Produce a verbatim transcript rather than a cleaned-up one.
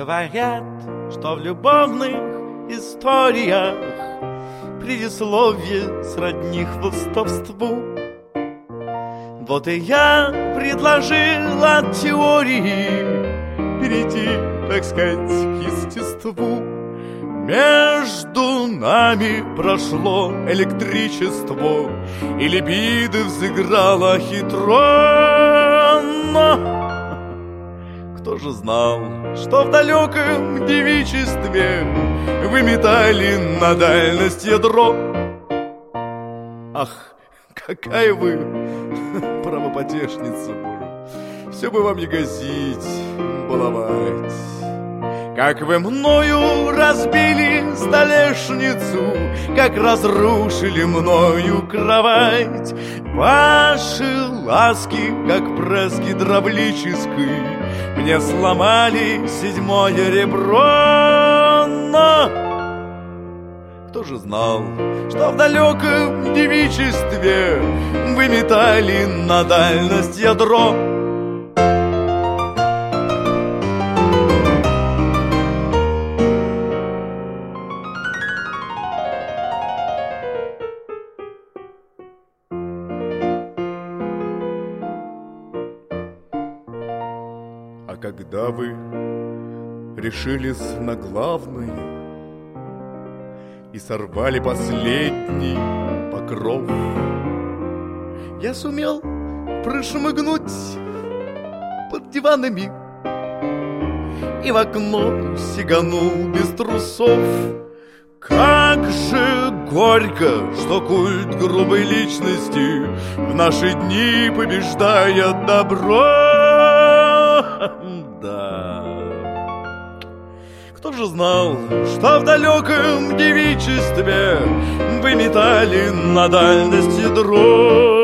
Говорят, что в любовных историях предисловие сродни хвостовству. Вот и я предложил от теории перейти, так сказать, к естеству. Между нами прошло электричество, и либидо взыграло хитро. Но кто же знал, что в далеком девичестве вы метали на дальность ядро? Ах, какая вы правопотешница, все бы вам не гасить, баловать. Как вы мною разбили столешницу, как разрушили мною кровать. Ваши ласки, как пресс гидравлический, мне сломали седьмое ребро. Но кто же знал, что в далеком девичестве вы метали на дальность ядро? А когда вы решились на главное и сорвали последний покров, я сумел прошмыгнуть под диванами и в окно сиганул без трусов. Как же горько, что культ грубой личности в наши дни побеждает добро. Да. Кто же знал, что в далеком девичестве вы метали на дальность ядро?